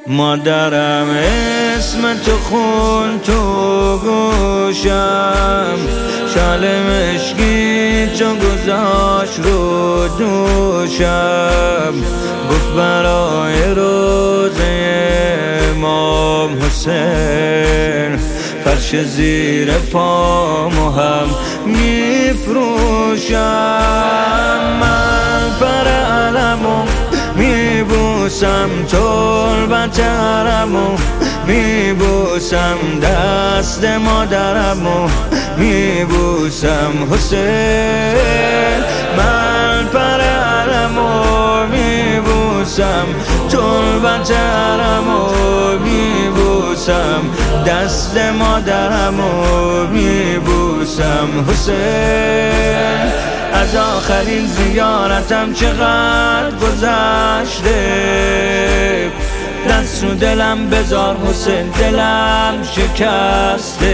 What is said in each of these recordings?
مادرم اسم تو خون تو گوشم، شال مشکی تو گذاشت رو دوشم. گفت برای روزه امام حسین فرش زیر پامو هم میفروشم. من پر علمو میبوسم، تربت حرمو میبوسم، دست مادرمو میبوسم. حسین من پر علمو میبوسم، تربت حرمو میبوسم، دست مادرمو میبوسم. حسین از آخرین زیارتم چقدر گذشته، دست رو دلم بذار حسین، دلم شکسته.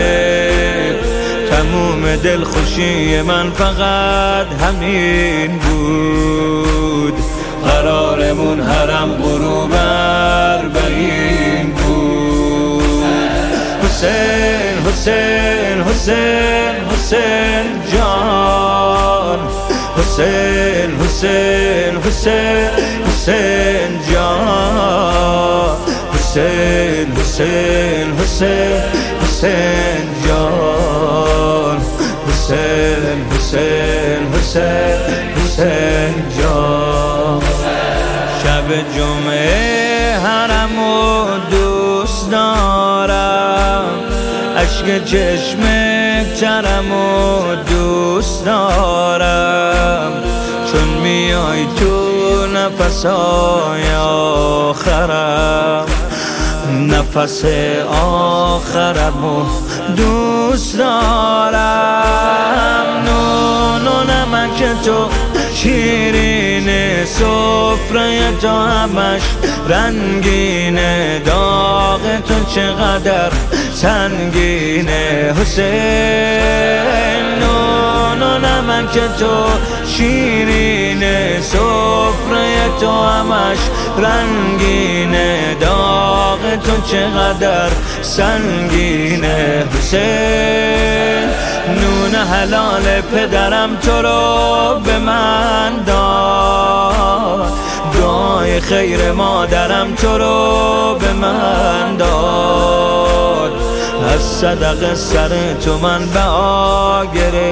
تموم دلخوشی من فقط همین بود، قرارمون حرم غروب اربعین بود. حسین حسین حسین حسین جان، حسین حسین حسین حسین جان، حسین حسین حسین حسین جان، حسین حسین حسین حسین جان. شب جمعه حرمو دوست دارم، اشک چشم ترمو دوست دارم، چون میای تو نفسای آخرم، نفس آخرمو دوست دارم. نون و نمک تو شیرین، سفره تو همش رنگینه، داغ تو چقدر سنگینه. حسین نون و نمک تو شیرینه، سفره تو همش رنگینه، داغ تو چقدر سنگینه. حسین نون حلال پدرم تو رو به من داد، دعای خیر مادرم تو رو به من داد، از صدقه سر تو من بها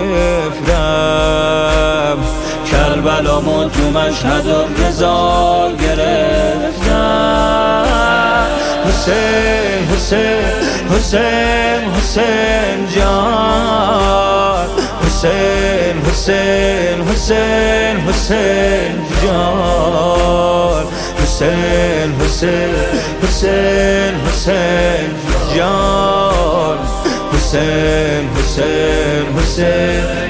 گرفتم، کربلامو تو مشهد و رضا گرفتم. حسین حسین حسین حسین جان، حسین حسین حسین حسین جان، حسین حسین حسین حسین جان، حسین حسین حسین